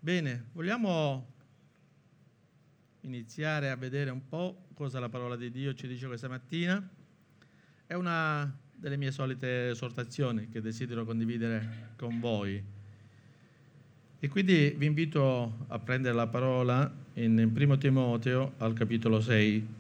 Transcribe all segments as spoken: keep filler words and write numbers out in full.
Bene, vogliamo iniziare a vedere un po' cosa la parola di Dio ci dice questa mattina. È una delle mie solite esortazioni che desidero condividere con voi. E quindi vi invito a prendere la parola in Primo Timoteo al capitolo sei.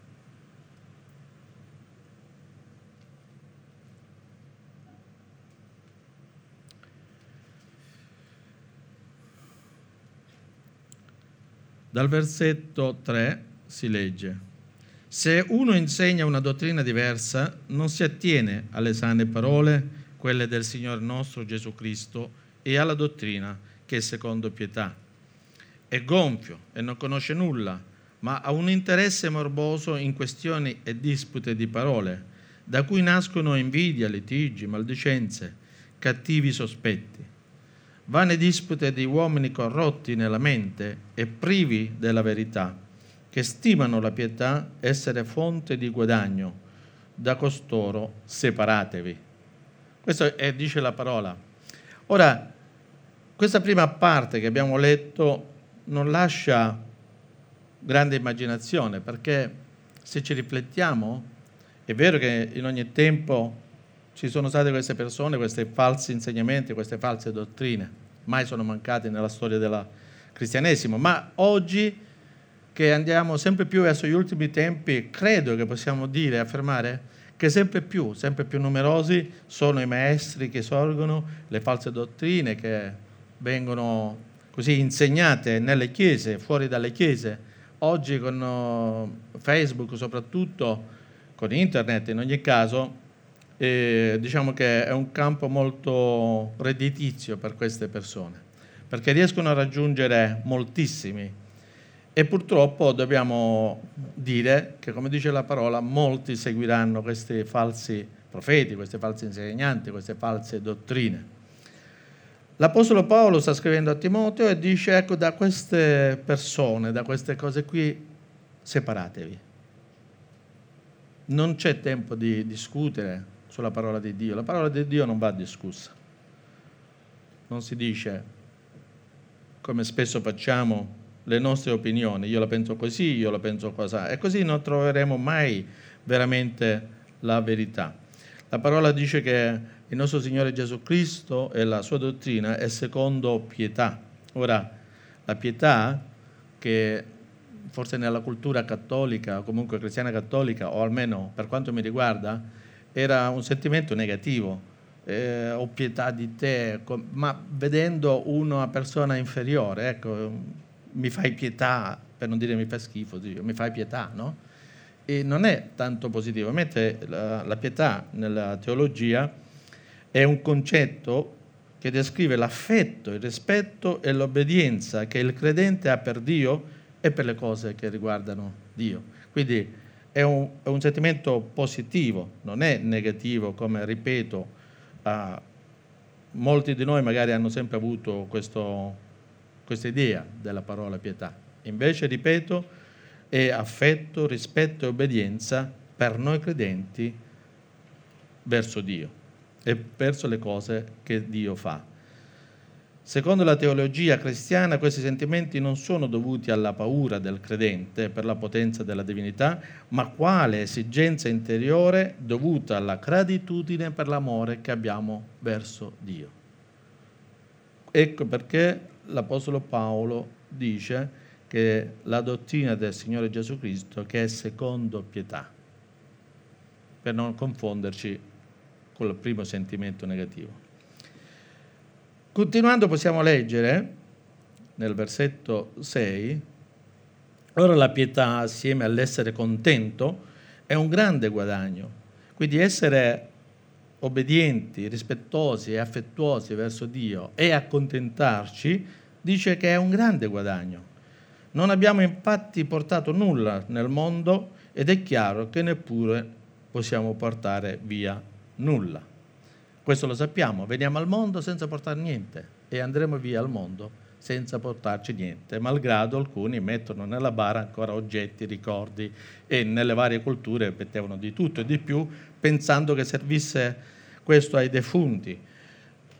Dal versetto tre si legge: se uno insegna una dottrina diversa, non si attiene alle sane parole, quelle del Signore nostro Gesù Cristo, e alla dottrina che è secondo pietà. È gonfio e non conosce nulla, ma ha un interesse morboso in questioni e dispute di parole, da cui nascono invidia, litigi, maldicenze, cattivi sospetti. Vane dispute di uomini corrotti nella mente e privi della verità, che stimano la pietà essere fonte di guadagno. Da costoro separatevi. Questo è, dice la parola. Ora, questa prima parte che abbiamo letto non lascia grande immaginazione, perché se ci riflettiamo, è vero che in ogni tempo ci sono state queste persone, questi falsi insegnamenti, queste false dottrine, mai sono mancate nella storia del cristianesimo, ma oggi che andiamo sempre più verso gli ultimi tempi, credo che possiamo dire, affermare, che sempre più, sempre più numerosi sono i maestri che sorgono, le false dottrine che vengono così insegnate nelle chiese, fuori dalle chiese. Oggi con Facebook soprattutto, con internet in ogni caso, E diciamo che è un campo molto redditizio per queste persone, perché riescono a raggiungere moltissimi e purtroppo dobbiamo dire che, come dice la parola, molti seguiranno questi falsi profeti, questi falsi insegnanti, queste false dottrine. L'Apostolo Paolo sta scrivendo a Timoteo e dice: ecco, da queste persone, da queste cose qui, separatevi. Non c'è tempo di discutere sulla parola di Dio. La parola di Dio non va discussa. Non si dice, come spesso facciamo, le nostre opinioni. Io la penso così, io la penso così. E così non troveremo mai veramente la verità. La parola dice che il nostro Signore Gesù Cristo e la sua dottrina è secondo pietà. Ora, la pietà, che forse nella cultura cattolica, o comunque cristiana cattolica, o almeno per quanto mi riguarda, era un sentimento negativo, eh, ho pietà di te, ma vedendo una persona inferiore, ecco, mi fai pietà, per non dire mi fa schifo, mi fai pietà, no? E non è tanto positivo, mentre la, la pietà nella teologia è un concetto che descrive l'affetto, il rispetto e l'obbedienza che il credente ha per Dio e per le cose che riguardano Dio. Quindi È un, è un sentimento positivo, non è negativo, come ripeto, uh, molti di noi magari hanno sempre avuto questo, questa idea della parola pietà. Invece, ripeto, è affetto, rispetto e obbedienza per noi credenti verso Dio e verso le cose che Dio fa. Secondo la teologia cristiana, questi sentimenti non sono dovuti alla paura del credente per la potenza della divinità, ma quale esigenza interiore dovuta alla gratitudine per l'amore che abbiamo verso Dio. Ecco perché l'Apostolo Paolo dice che la dottrina del Signore Gesù Cristo che è secondo pietà, per non confonderci con il primo sentimento negativo. Continuando possiamo leggere nel versetto sei: ora la pietà assieme all'essere contento è un grande guadagno, quindi essere obbedienti, rispettosi e affettuosi verso Dio e accontentarci dice che è un grande guadagno. Non abbiamo infatti portato nulla nel mondo ed è chiaro che neppure possiamo portare via nulla. Questo lo sappiamo, veniamo al mondo senza portare niente e andremo via al mondo senza portarci niente, malgrado alcuni mettono nella bara ancora oggetti, ricordi, e nelle varie culture mettevano di tutto e di più, pensando che servisse questo ai defunti.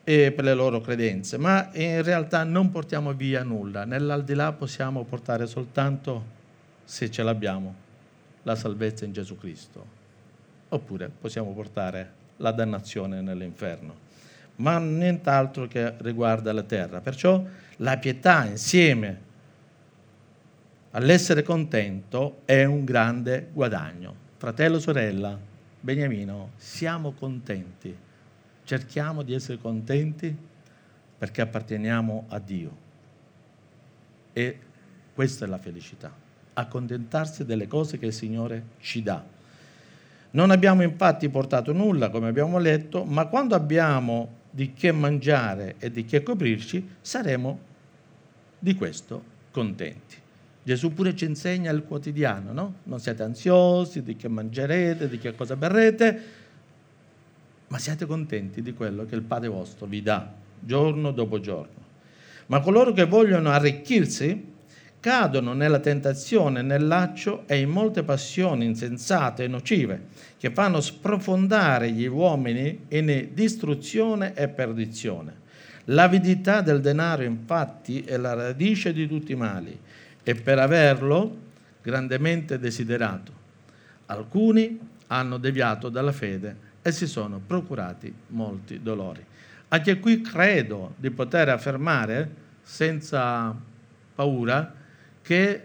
e per le loro credenze, ma in realtà non portiamo via nulla. Nell'aldilà possiamo portare soltanto, se ce l'abbiamo, la salvezza in Gesù Cristo, oppure possiamo portare la dannazione nell'inferno, ma nient'altro che riguarda la terra. Perciò la pietà insieme all'essere contento è un grande guadagno. Fratello, sorella, Beniamino, siamo contenti, cerchiamo di essere contenti perché apparteniamo a Dio, e questa è la felicità, accontentarsi delle cose che il Signore ci dà. Non abbiamo infatti portato nulla, come abbiamo letto, ma quando abbiamo di che mangiare e di che coprirci, saremo di questo contenti. Gesù pure ci insegna il quotidiano, no? Non siate ansiosi di che mangerete, di che cosa berrete, ma siate contenti di quello che il Padre vostro vi dà, giorno dopo giorno. Ma coloro che vogliono arricchirsi cadono nella tentazione, nel laccio e in molte passioni insensate e nocive, che fanno sprofondare gli uomini in distruzione e perdizione. L'avidità del denaro, infatti, è la radice di tutti i mali, e per averlo grandemente desiderato, alcuni hanno deviato dalla fede e si sono procurati molti dolori. Anche qui credo di poter affermare senza paura che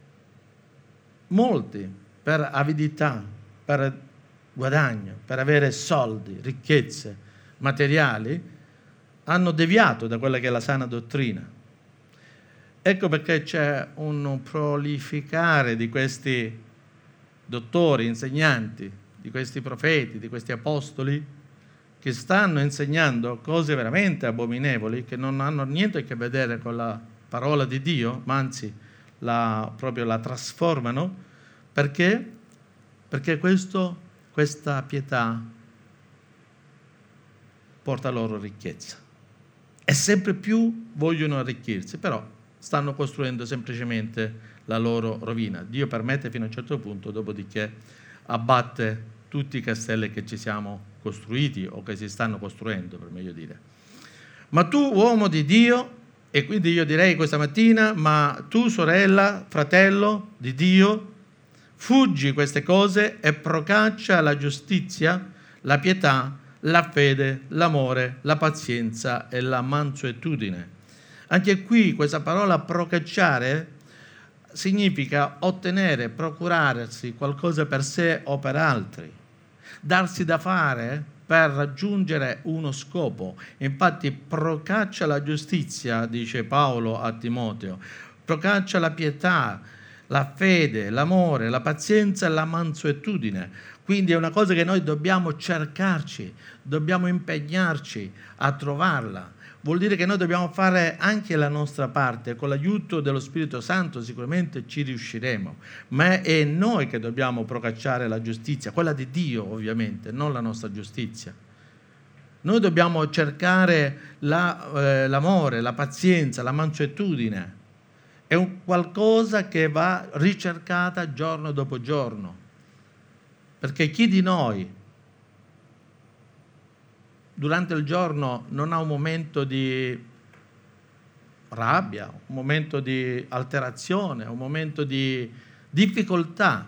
molti per avidità, per guadagno, per avere soldi, ricchezze materiali, hanno deviato da quella che è la sana dottrina. Ecco perché c'è un prolificare di questi dottori, insegnanti, di questi profeti, di questi apostoli, che stanno insegnando cose veramente abominevoli, che non hanno niente a che vedere con la parola di Dio, ma anzi la, proprio la trasformano. Perché? Perché questo, questa pietà porta loro ricchezza. E sempre più vogliono arricchirsi, però stanno costruendo semplicemente la loro rovina. Dio permette fino a un certo punto, dopodiché abbatte tutti i castelli che ci siamo costruiti o che si stanno costruendo, per meglio dire. Ma tu, uomo di Dio, e quindi io direi questa mattina, ma tu, sorella, fratello di Dio, fuggi queste cose e procaccia la giustizia, la pietà, la fede, l'amore, la pazienza e la mansuetudine. Anche qui questa parola procacciare significa ottenere, procurarsi qualcosa per sé o per altri, darsi da fare per raggiungere uno scopo. Infatti procaccia la giustizia, dice Paolo a Timoteo, procaccia la pietà, la fede, l'amore, la pazienza e la mansuetudine. Quindi è una cosa che noi dobbiamo cercarci, dobbiamo impegnarci a trovarla. Vuol dire che noi dobbiamo fare anche la nostra parte, con l'aiuto dello Spirito Santo sicuramente ci riusciremo, ma è noi che dobbiamo procacciare la giustizia, quella di Dio ovviamente, non la nostra giustizia. Noi dobbiamo cercare la, eh, l'amore, la pazienza, la mansuetudine, è un qualcosa che va ricercata giorno dopo giorno, perché chi di noi durante il giorno non ha un momento di rabbia, un momento di alterazione, un momento di difficoltà?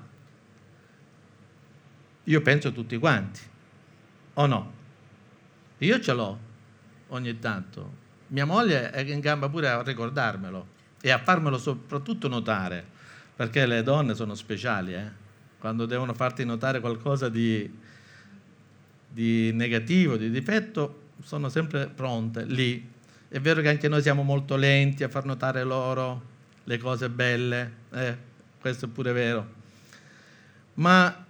Io penso tutti quanti, o no? Io ce l'ho ogni tanto. Mia moglie è in gamba pure a ricordarmelo e a farmelo soprattutto notare, perché le donne sono speciali, eh? Quando devono farti notare qualcosa di di negativo, di difetto, sono sempre pronte lì. È vero che anche noi siamo molto lenti a far notare loro le cose belle, eh, questo è pure vero, ma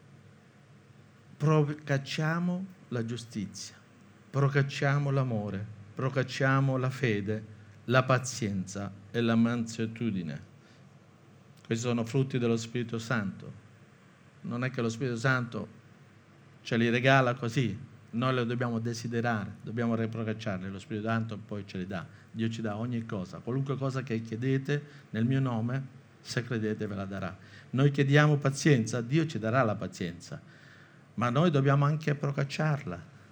procacciamo la giustizia, procacciamo l'amore, procacciamo la fede, la pazienza e la mansuetudine. Questi sono frutti dello Spirito Santo. Non è che lo Spirito Santo ce li regala così, noi lo dobbiamo desiderare, dobbiamo riprocacciarli, lo Spirito Santo poi ce li dà. Dio ci dà ogni cosa, qualunque cosa che chiedete nel mio nome, se credete ve la darà. Noi chiediamo pazienza, Dio ci darà la pazienza, ma noi dobbiamo anche procacciarla,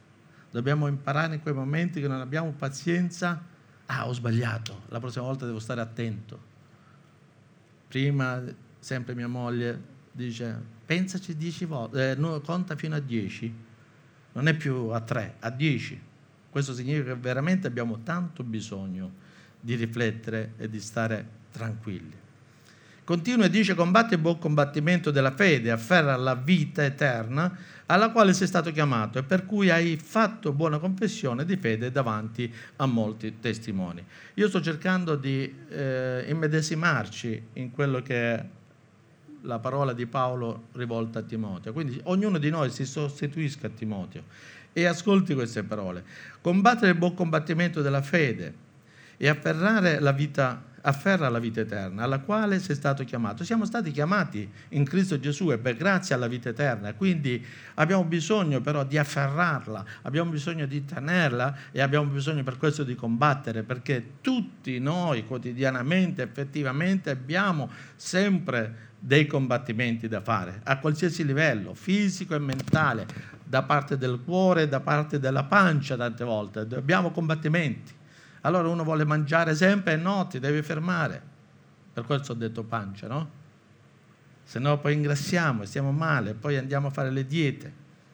Dobbiamo imparare in quei momenti che non abbiamo pazienza. Ah, ho sbagliato, la prossima volta devo stare attento. Prima, sempre mia moglie dice, pensaci dieci volte, eh, no, conta fino a dieci, non è più a tre, a dieci. Questo significa che veramente abbiamo tanto bisogno di riflettere e di stare tranquilli. Continua e dice, combatti il buon combattimento della fede, afferra la vita eterna alla quale sei stato chiamato e per cui hai fatto buona confessione di fede davanti a molti testimoni. Io sto cercando di eh, immedesimarci in quello che è la parola di Paolo rivolta a Timoteo. Quindi ognuno di noi si sostituisca a Timoteo e ascolti queste parole. Combattere il buon combattimento della fede e afferrare la vita afferra la vita eterna, alla quale sei stato chiamato. Siamo stati chiamati in Cristo Gesù e per grazia alla vita eterna, quindi abbiamo bisogno però di afferrarla, abbiamo bisogno di tenerla e abbiamo bisogno per questo di combattere, perché tutti noi quotidianamente, effettivamente, abbiamo sempre dei combattimenti da fare, a qualsiasi livello, fisico e mentale, da parte del cuore, da parte della pancia tante volte, abbiamo combattimenti. Allora uno vuole mangiare sempre e no, ti devi fermare. Per questo ho detto pancia, no? Se no poi ingrassiamo e stiamo male, poi andiamo a fare le diete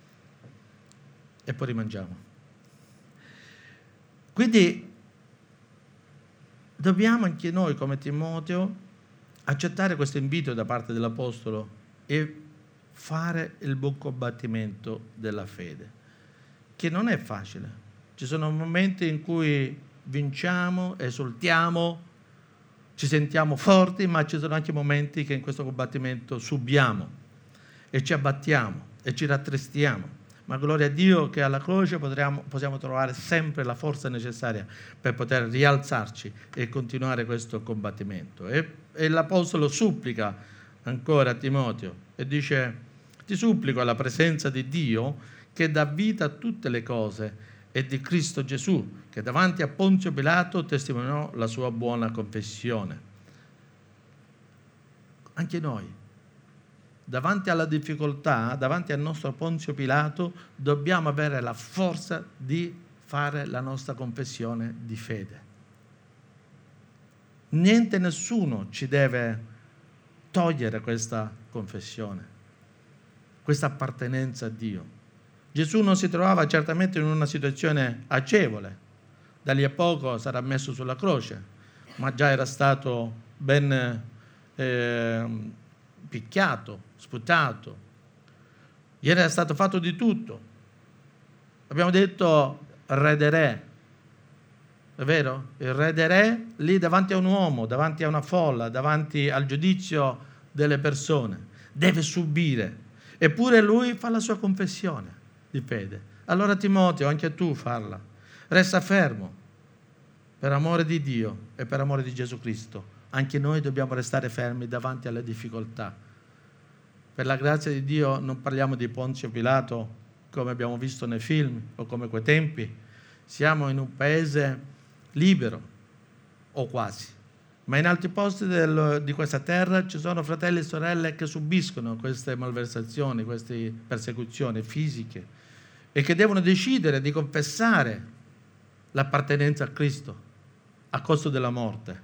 e poi rimangiamo. Quindi dobbiamo anche noi, come Timoteo, accettare questo invito da parte dell'Apostolo e fare il buon combattimento della fede, che non è facile. Ci sono momenti in cui vinciamo, esultiamo, ci sentiamo forti, ma ci sono anche momenti che in questo combattimento subiamo e ci abbattiamo e ci rattristiamo. Ma gloria a Dio che alla croce potremo, possiamo trovare sempre la forza necessaria per poter rialzarci e continuare questo combattimento. E, e l'Apostolo supplica ancora a Timoteo e dice, ti supplico alla presenza di Dio che dà vita a tutte le cose e di Cristo Gesù, che davanti a Ponzio Pilato testimoniò la sua buona confessione. Anche noi, davanti alla difficoltà, davanti al nostro Ponzio Pilato, dobbiamo avere la forza di fare la nostra confessione di fede. Niente, nessuno ci deve togliere questa confessione, questa appartenenza a Dio. Gesù non si trovava certamente in una situazione agevole, da lì a poco sarà messo sulla croce, ma già era stato ben eh, picchiato, sputato, gli era stato fatto di tutto. Abbiamo detto re dei re, è vero? Il re dei re lì davanti a un uomo, davanti a una folla, davanti al giudizio delle persone, deve subire, eppure lui fa la sua confessione di fede. Allora Timoteo, anche tu farla, resta fermo per amore di Dio e per amore di Gesù Cristo. Anche noi dobbiamo restare fermi davanti alle difficoltà. Per la grazia di Dio non parliamo di Ponzio Pilato come abbiamo visto nei film o come quei tempi. Siamo in un paese libero, o quasi, ma in altri posti del, di questa terra ci sono fratelli e sorelle che subiscono queste malversazioni, queste persecuzioni fisiche e che devono decidere di confessare l'appartenenza a Cristo a costo della morte.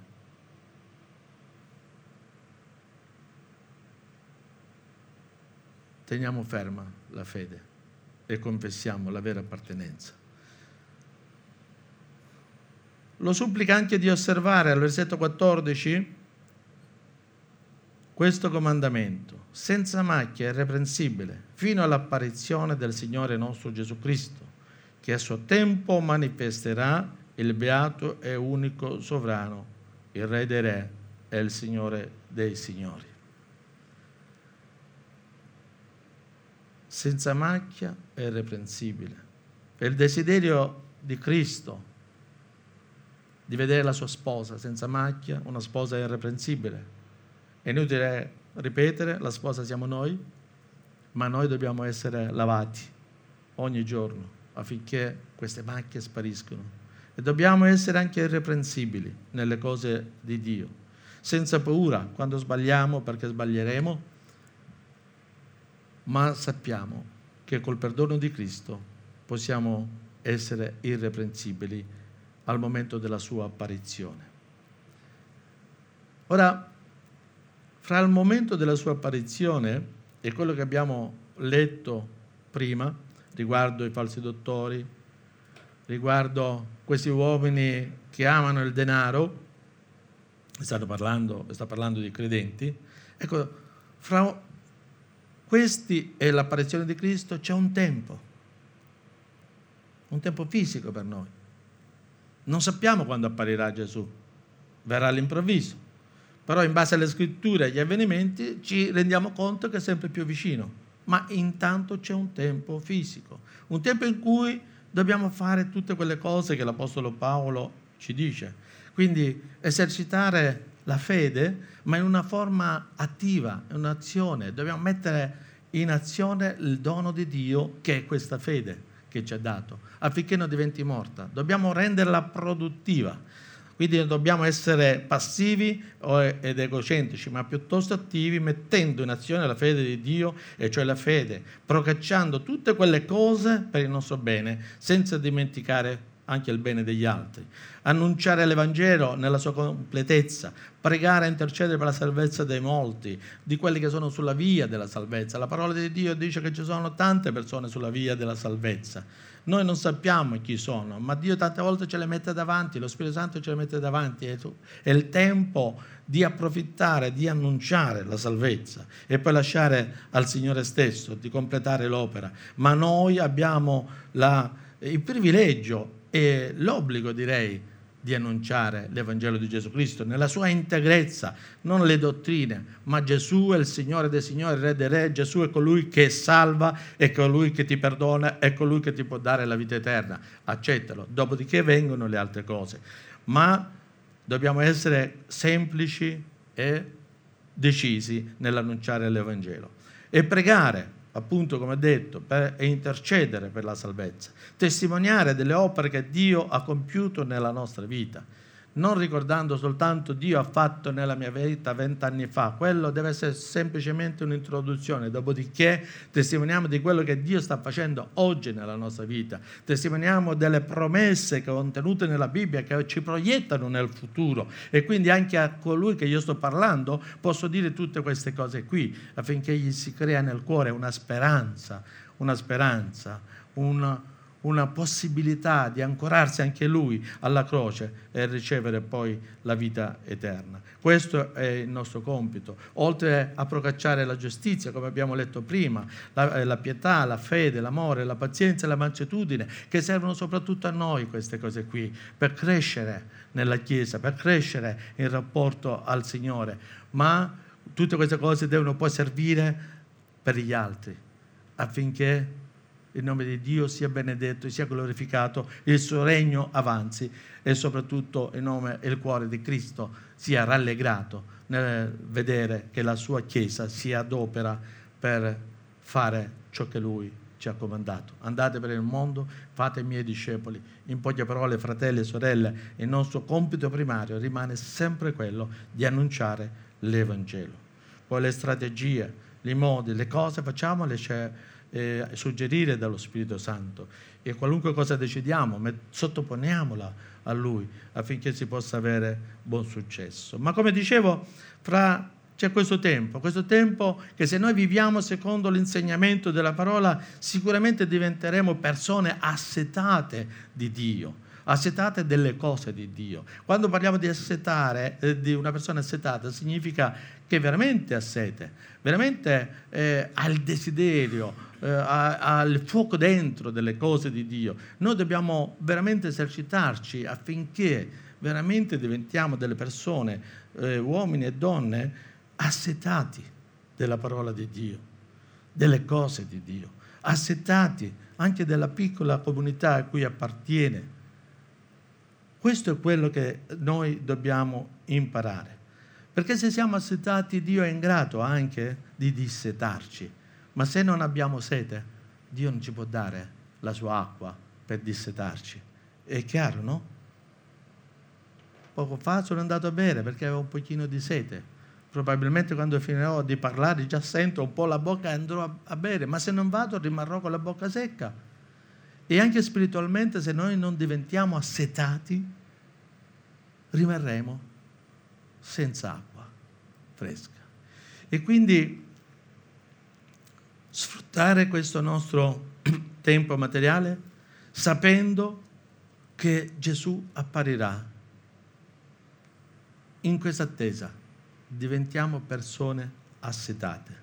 Teniamo ferma la fede e confessiamo la vera appartenenza. Lo supplica anche di osservare al versetto quattordici questo comandamento, senza macchia e irreprensibile, fino all'apparizione del Signore nostro Gesù Cristo, che a suo tempo manifesterà il beato e unico sovrano, il Re dei Re e il Signore dei Signori. Senza macchia e irreprensibile. È il desiderio di Cristo di vedere la sua sposa senza macchia, una sposa irreprensibile. È inutile ripetere, la sposa siamo noi, ma noi dobbiamo essere lavati ogni giorno affinché queste macchie spariscono. E dobbiamo essere anche irreprensibili nelle cose di Dio, senza paura quando sbagliamo, perché sbaglieremo, ma sappiamo che col perdono di Cristo possiamo essere irreprensibili al momento della sua apparizione. Ora, fra il momento della sua apparizione e quello che abbiamo letto prima, riguardo i falsi dottori, riguardo questi uomini che amano il denaro, stanno parlando, sta parlando di credenti, ecco, fra questi e l'apparizione di Cristo c'è un tempo, un tempo fisico per noi. Non sappiamo quando apparirà Gesù, verrà all'improvviso, però in base alle scritture e agli avvenimenti ci rendiamo conto che è sempre più vicino, ma intanto c'è un tempo fisico, un tempo in cui dobbiamo fare tutte quelle cose che l'Apostolo Paolo ci dice, quindi esercitare la fede, ma in una forma attiva, in un'azione. Dobbiamo mettere in azione il dono di Dio che è questa fede che ci ha dato, affinché non diventi morta. Dobbiamo renderla produttiva. Quindi non dobbiamo essere passivi ed egocentrici, ma piuttosto attivi, mettendo in azione la fede di Dio, e cioè la fede, procacciando tutte quelle cose per il nostro bene, senza dimenticare anche il bene degli altri. Annunciare l'Evangelo nella sua completezza, pregare e intercedere per la salvezza dei molti, di quelli che sono sulla via della salvezza. La parola di Dio dice che ci sono tante persone sulla via della salvezza. Noi non sappiamo chi sono, ma Dio tante volte ce le mette davanti, lo Spirito Santo ce le mette davanti. È il tempo di approfittare, di annunciare la salvezza e poi lasciare al Signore stesso di completare l'opera. Ma noi abbiamo la, il privilegio e l'obbligo, direi, di annunciare l'Evangelo di Gesù Cristo nella sua integrezza, non le dottrine, ma Gesù è il Signore dei Signori, Re dei Re. Gesù è colui che salva, è colui che ti perdona, è colui che ti può dare la vita eterna. Accettalo, dopodiché vengono le altre cose. Ma dobbiamo essere semplici e decisi nell'annunciare l'Evangelo e pregare, appunto, come detto, per, e intercedere per la salvezza, testimoniare delle opere che Dio ha compiuto nella nostra vita, non ricordando soltanto Dio ha fatto nella mia vita vent'anni fa. Quello deve essere semplicemente un'introduzione, dopodiché testimoniamo di quello che Dio sta facendo oggi nella nostra vita, testimoniamo delle promesse contenute nella Bibbia che ci proiettano nel futuro, e quindi anche a colui che io sto parlando posso dire tutte queste cose qui, affinché gli si crea nel cuore una speranza, una speranza, una una possibilità di ancorarsi anche lui alla croce e ricevere poi la vita eterna. Questo è il nostro compito, oltre a procacciare la giustizia, come abbiamo letto prima, la, la pietà, la fede, l'amore, la pazienza e la mansuetudine, che servono soprattutto a noi queste cose qui, per crescere nella Chiesa, per crescere in rapporto al Signore. Ma tutte queste cose devono poi servire per gli altri, affinché il nome di Dio sia benedetto, sia glorificato, il suo regno avanzi e soprattutto il nome e il cuore di Cristo sia rallegrato nel vedere che la sua Chiesa si adopera per fare ciò che Lui ci ha comandato. Andate per il mondo, fate i miei discepoli. In poche parole, fratelli e sorelle, il nostro compito primario rimane sempre quello di annunciare l'Evangelo. Poi le strategie, i modi, le cose facciamole, c'è Eh, suggerire dallo Spirito Santo, e qualunque cosa decidiamo met- sottoponiamola a Lui affinché si possa avere buon successo. Ma come dicevo, fra c'è questo tempo, questo tempo che se noi viviamo secondo l'insegnamento della parola sicuramente diventeremo persone assetate di Dio, assetate delle cose di Dio. Quando parliamo di assetare, eh, di una persona assetata, significa che veramente ha sete, veramente eh, ha il desiderio, eh, ha, ha il fuoco dentro delle cose di Dio. Noi dobbiamo veramente esercitarci affinché veramente diventiamo delle persone, eh, uomini e donne, assetati della parola di Dio, delle cose di Dio, assetati anche della piccola comunità a cui appartiene. Questo è quello che noi dobbiamo imparare, perché se siamo assetati Dio è ingrato anche di dissetarci, ma se non abbiamo sete Dio non ci può dare la sua acqua per dissetarci. È chiaro, no? Poco fa sono andato a bere perché avevo un pochino di sete, probabilmente quando finirò di parlare già sento un po' la bocca e andrò a, a bere, ma se non vado rimarrò con la bocca secca. E anche spiritualmente, se noi non diventiamo assetati, rimarremo senza acqua fresca. E quindi sfruttare questo nostro tempo materiale sapendo che Gesù apparirà. In questa attesa diventiamo persone assetate.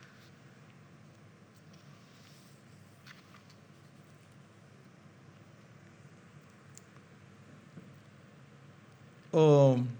Ho, ho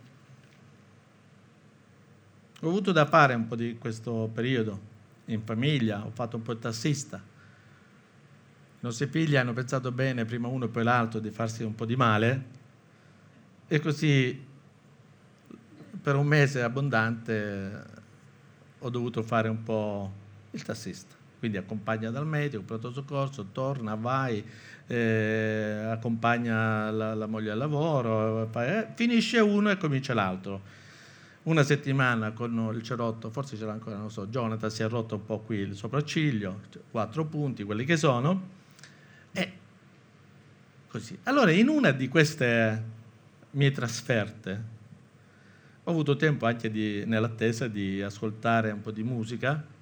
avuto da fare un po' di questo periodo in famiglia, ho fatto un po' il tassista. I nostri figli hanno pensato bene, prima uno e poi l'altro, di farsi un po' di male, e così per un mese abbondante ho dovuto fare un po' il tassista. Quindi accompagna dal medico, pronto soccorso, torna, vai, eh, accompagna la, la moglie al lavoro, eh, finisce uno e comincia l'altro. Una settimana con il cerotto, forse ce l'ha ancora, non so, Jonathan si è rotto un po' qui il sopracciglio, quattro punti, quelli che sono, e così. Allora, in una di queste mie trasferte, ho avuto tempo anche di, nell'attesa di ascoltare un po' di musica,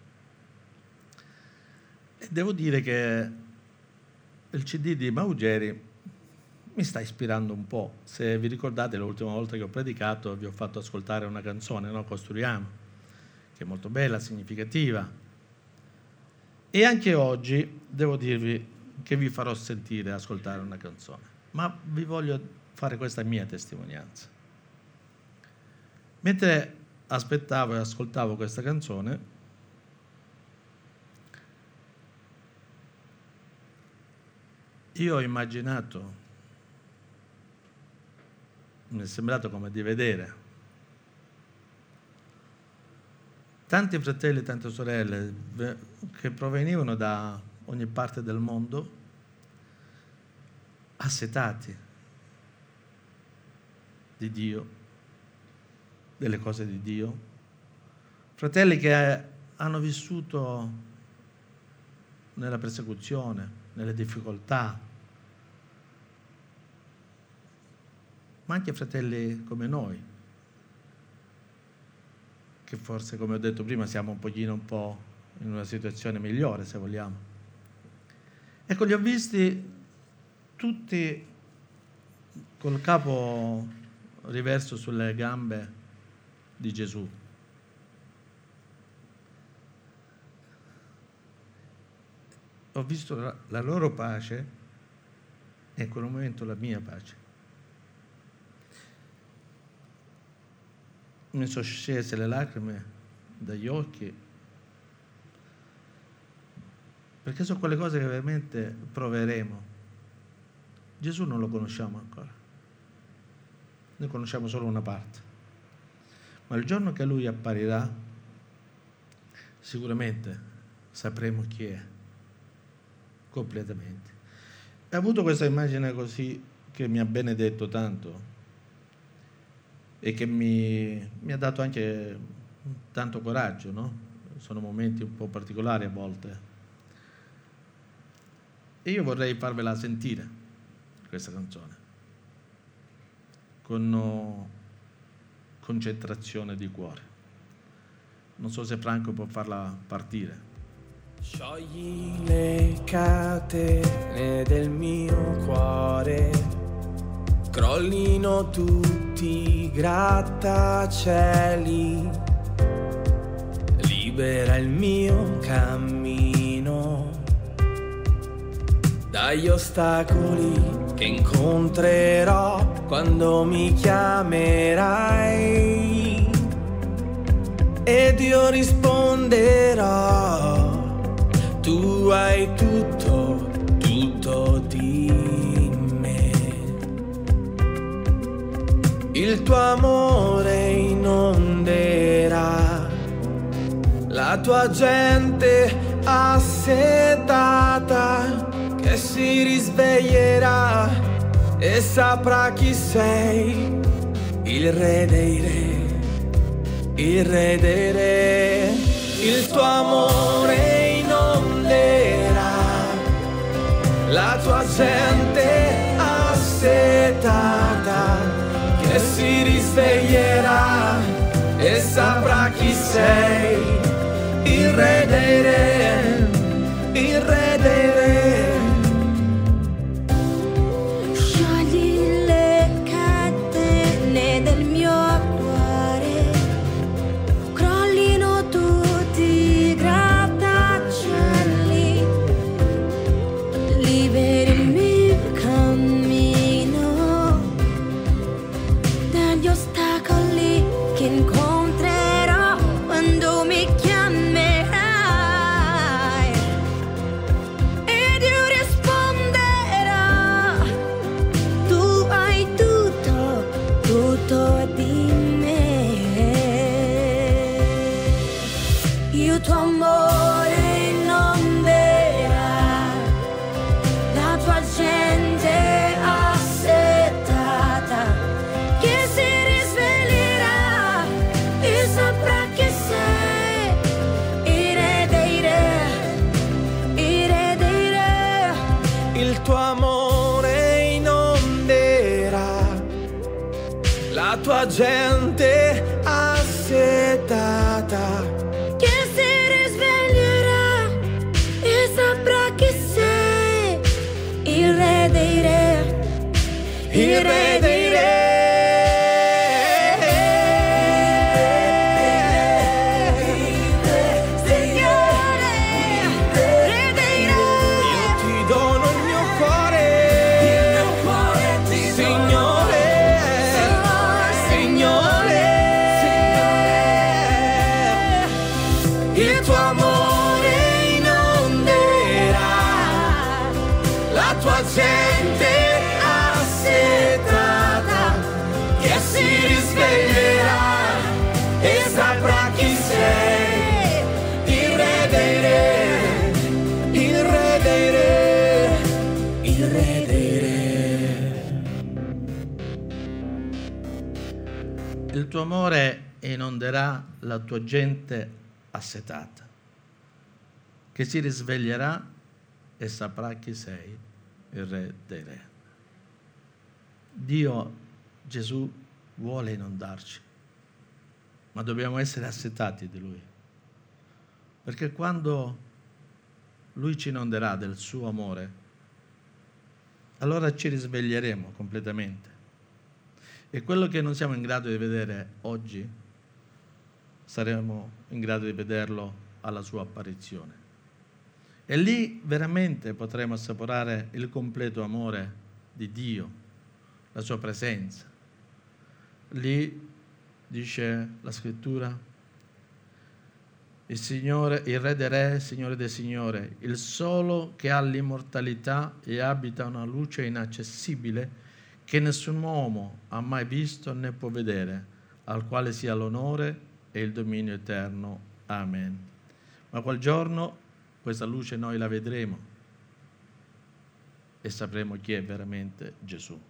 e devo dire che il C D di Maugeri mi sta ispirando un po'. Se vi ricordate, l'ultima volta che ho predicato vi ho fatto ascoltare una canzone, no? Costruiamo, che è molto bella, significativa. E anche oggi devo dirvi che vi farò sentire, ascoltare una canzone, ma vi voglio fare questa mia testimonianza. Mentre aspettavo e ascoltavo questa canzone, io ho immaginato, mi è sembrato come di vedere tanti fratelli e tante sorelle che provenivano da ogni parte del mondo, assetati di Dio, delle cose di Dio, fratelli che hanno vissuto nella persecuzione, nelle difficoltà, ma anche fratelli come noi, che forse, come ho detto prima, siamo un pochino un po' in una situazione migliore, se vogliamo. Ecco, li ho visti tutti col capo riverso sulle gambe di Gesù. Ho visto la, la loro pace e in quel momento la mia pace. Mi sono scese le lacrime dagli occhi, perché sono quelle cose che veramente proveremo. Gesù non lo conosciamo ancora, noi conosciamo solo una parte, ma il giorno che Lui apparirà sicuramente sapremo chi è completamente. E ho avuto questa immagine così che mi ha benedetto tanto e che mi, mi ha dato anche tanto coraggio, no? Sono momenti un po' particolari a volte. E io vorrei farvela sentire, questa canzone, con no, concentrazione di cuore. Non so se Franco può farla partire. Sciogli le catene del mio cuore, crollino tutti i grattacieli, libera il mio cammino dagli ostacoli che incontrerò quando mi chiamerai, ed io risponderò: tu hai tutto, tutto di me. Il tuo amore inonderà la tua gente assetata, che si risveglierà e saprà chi sei, il re dei re, il re dei re. Il tuo amore inonderà la tua gente assetata che si risveglierà e saprà chi sei, il re dei re, il re dei re. Sciogli le catene del mio cuore, crollino tutti i grattacieli, liberi il mio cammino dagli ostacoli che incontrerò quando mi chiamerai, ed io risponderò: tu hai tutto, tutto di me. Il tuo amore inonderà la tua gente assetata che si risveglierà e saprà che sei il re dei re, il re dei re. Il tuo amore inonderà la tua gente assetata Che si risveglierà e saprà che sei il re dei re, il re dei re. Signore, re dei re. Io ti dono il mio cuore, Signore, Signore, il tuo amore inonderà la tua gente assetata che si risveglierà e saprà chi sei, il re dei re, il re dei re, il re dei re. Il tuo amore inonderà la tua gente assetata, che si risveglierà e saprà chi sei, il re dei re. Dio, Gesù, vuole inondarci, ma dobbiamo essere assetati di Lui, perché quando Lui ci inonderà del suo amore, allora ci risveglieremo completamente. E quello che non siamo in grado di vedere oggi, saremo in grado di vederlo alla sua apparizione. E lì veramente potremo assaporare il completo amore di Dio, la sua presenza. Lì, dice la Scrittura, il Signore, il Re dei Re, Signore dei Signori, il solo che ha l'immortalità e abita una luce inaccessibile che nessun uomo ha mai visto né può vedere, al quale sia l'onore e il dominio eterno. Amen. Ma quel giorno questa luce noi la vedremo e sapremo chi è veramente Gesù.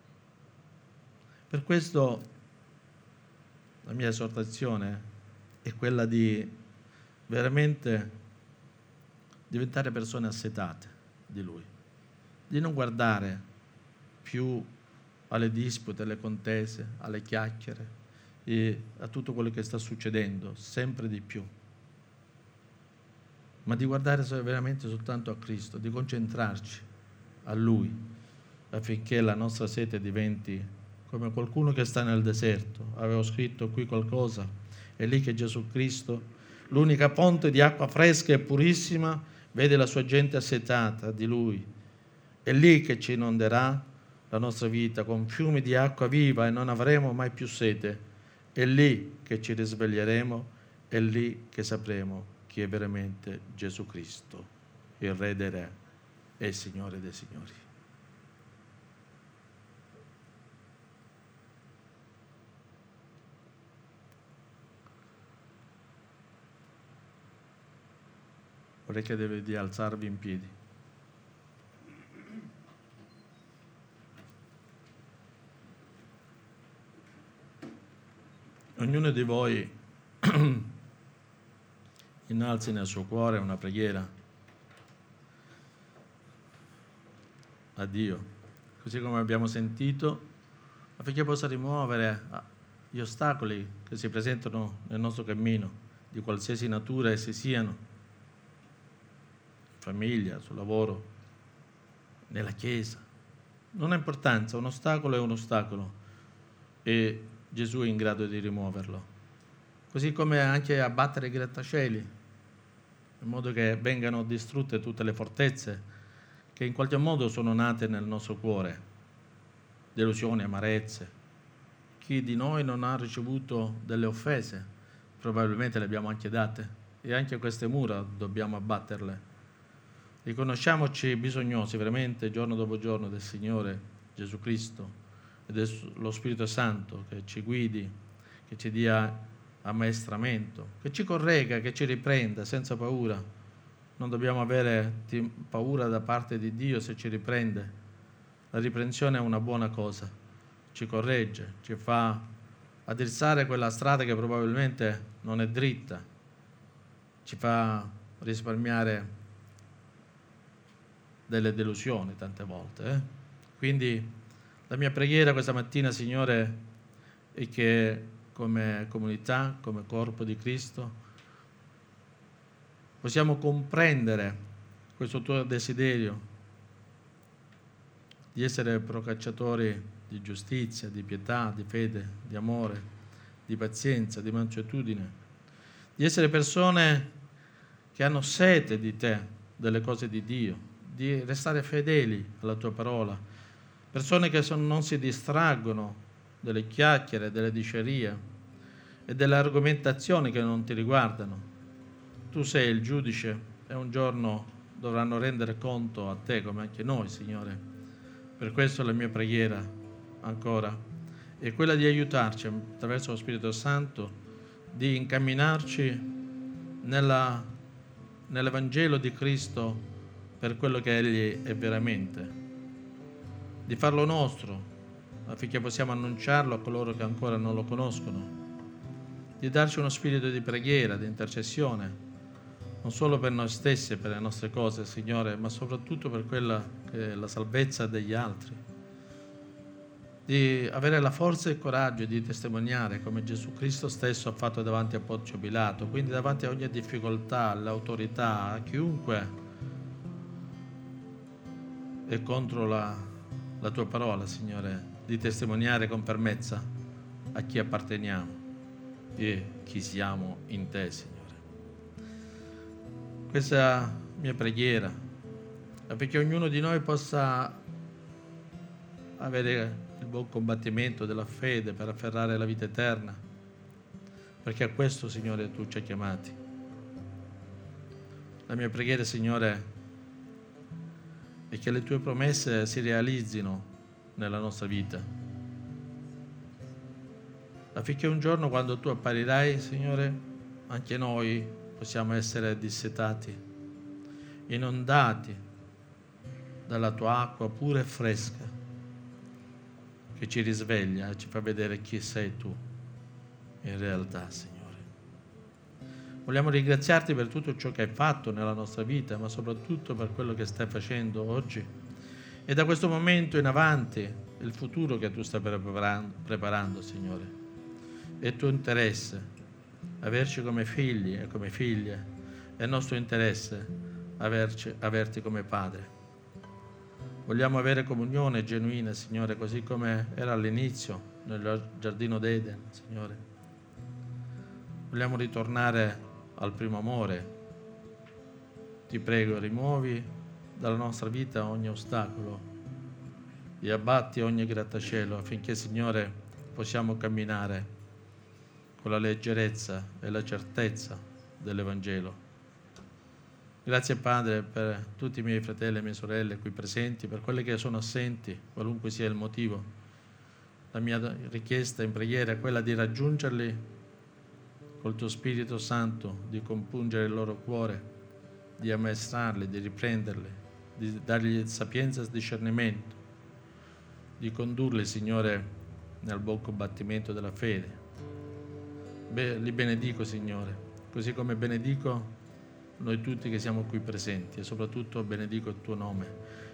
Per questo la mia esortazione è quella di veramente diventare persone assetate di Lui, di non guardare più alle dispute, alle contese, alle chiacchiere e a tutto quello che sta succedendo, sempre di più, ma di guardare veramente soltanto a Cristo, di concentrarci a Lui, affinché la nostra sete diventi come qualcuno che sta nel deserto. Avevo scritto qui qualcosa, è lì che Gesù Cristo, l'unica fonte di acqua fresca e purissima, vede la sua gente assetata di Lui. È lì che ci inonderà la nostra vita con fiumi di acqua viva e non avremo mai più sete. È lì che ci risveglieremo, è lì che sapremo chi è veramente Gesù Cristo, il Re dei Re e il Signore dei Signori. Vorrei chiedervi di alzarvi in piedi. Ognuno di voi innalzi nel suo cuore una preghiera a Dio, così come abbiamo sentito, affinché possa rimuovere gli ostacoli che si presentano nel nostro cammino, di qualsiasi natura essi siano, in famiglia, sul lavoro, nella chiesa. Non ha importanza, un ostacolo è un ostacolo e Gesù è in grado di rimuoverlo. Così come anche abbattere i grattacieli, in modo che vengano distrutte tutte le fortezze che in qualche modo sono nate nel nostro cuore, delusioni, amarezze. Chi di noi non ha ricevuto delle offese, probabilmente le abbiamo anche date, e anche queste mura dobbiamo abbatterle. Riconosciamoci bisognosi veramente giorno dopo giorno del Signore Gesù Cristo e dello Spirito Santo che ci guidi, che ci dia ammaestramento, che ci corregga, che ci riprenda senza paura. Non dobbiamo avere paura da parte di Dio se ci riprende. La riprensione è una buona cosa, ci corregge, ci fa addrizzare quella strada che probabilmente non è dritta, ci fa risparmiare delle delusioni tante volte. Eh? Quindi la mia preghiera questa mattina, Signore, è che come comunità, come corpo di Cristo, possiamo comprendere questo tuo desiderio di essere procacciatori di giustizia, di pietà, di fede, di amore, di pazienza, di mansuetudine, di essere persone che hanno sete di te, delle cose di Dio, di restare fedeli alla tua parola, persone che son, non si distraggono delle chiacchiere, delle dicerie e delle argomentazioni che non ti riguardano. Tu sei il giudice e un giorno dovranno rendere conto a te come anche noi, Signore. Per questo la mia preghiera ancora è quella di aiutarci attraverso lo Spirito Santo, di incamminarci nella, nell'Evangelo di Cristo per quello che Egli è veramente, di farlo nostro affinché possiamo annunciarlo a coloro che ancora non lo conoscono, di darci uno spirito di preghiera, di intercessione, non solo per noi stessi e per le nostre cose, Signore, ma soprattutto per quella che è la salvezza degli altri, di avere la forza e il coraggio di testimoniare come Gesù Cristo stesso ha fatto davanti a Ponzio Pilato, quindi davanti a ogni difficoltà, all'autorità, a chiunque e contro la, la tua parola, Signore, di testimoniare con fermezza a chi apparteniamo e chi siamo in te, Signore. Questa è la mia preghiera, affinché ognuno di noi possa avere il buon combattimento della fede per afferrare la vita eterna, perché a questo, Signore, tu ci hai chiamati. La mia preghiera, Signore, e che le tue promesse si realizzino nella nostra vita, affinché un giorno, quando tu apparirai, Signore, anche noi possiamo essere dissetati, inondati dalla tua acqua pura e fresca, che ci risveglia e ci fa vedere chi sei tu in realtà, Signore. Vogliamo ringraziarti per tutto ciò che hai fatto nella nostra vita, ma soprattutto per quello che stai facendo oggi. E da questo momento in avanti, il futuro che tu stai preparando, preparando, Signore. È il tuo interesse averci come figli e come figlie. È il nostro interesse averci, averti come Padre. Vogliamo avere comunione genuina, Signore, così come era all'inizio nel giardino d'Eden, Signore. Vogliamo ritornare al primo amore. Ti prego, rimuovi dalla nostra vita ogni ostacolo e abbatti ogni grattacielo affinché, Signore, possiamo camminare con la leggerezza e la certezza dell'Evangelo. Grazie, Padre, per tutti i miei fratelli e mie sorelle qui presenti, per quelli che sono assenti, qualunque sia il motivo. La mia richiesta in preghiera è quella di raggiungerli col tuo Spirito Santo, di compungere il loro cuore, di ammaestrarli, di riprenderli, di dargli sapienza e discernimento, di condurli, Signore, nel buon combattimento della fede. Beh, li benedico, Signore, così come benedico noi tutti che siamo qui presenti, e soprattutto benedico il tuo nome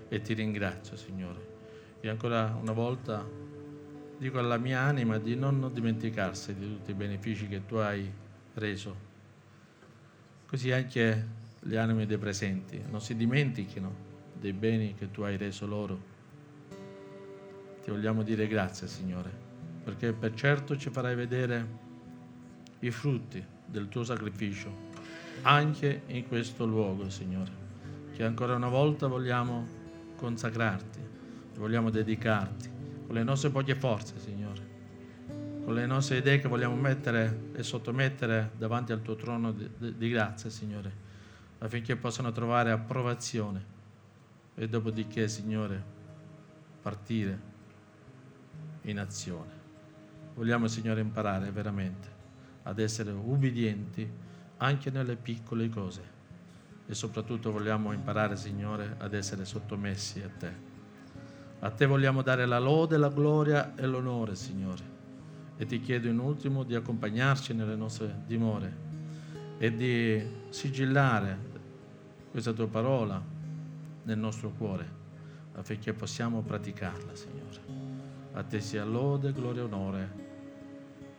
e ti ringrazio, Signore. E ancora una volta dico alla mia anima di non dimenticarsi di tutti i benefici che tu hai reso, così anche le anime dei presenti non si dimentichino dei beni che tu hai reso loro. Ti vogliamo dire grazie, Signore, perché per certo ci farai vedere i frutti del tuo sacrificio anche in questo luogo, Signore, che ancora una volta vogliamo consacrarti, vogliamo dedicarti con le nostre poche forze, Signore, con le nostre idee che vogliamo mettere e sottomettere davanti al tuo trono di, di, di grazia, Signore, affinché possano trovare approvazione e dopodiché, Signore, partire in azione. Vogliamo, Signore, imparare veramente ad essere ubbidienti anche nelle piccole cose e soprattutto vogliamo imparare, Signore, ad essere sottomessi a te. A te vogliamo dare la lode, la gloria e l'onore, Signore, e ti chiedo in ultimo di accompagnarci nelle nostre dimore e di sigillare questa tua parola nel nostro cuore affinché possiamo praticarla, Signore. A te sia lode, gloria e onore,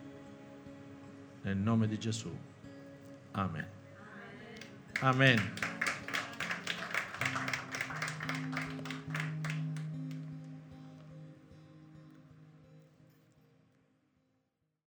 nel nome di Gesù. Amen. Amen.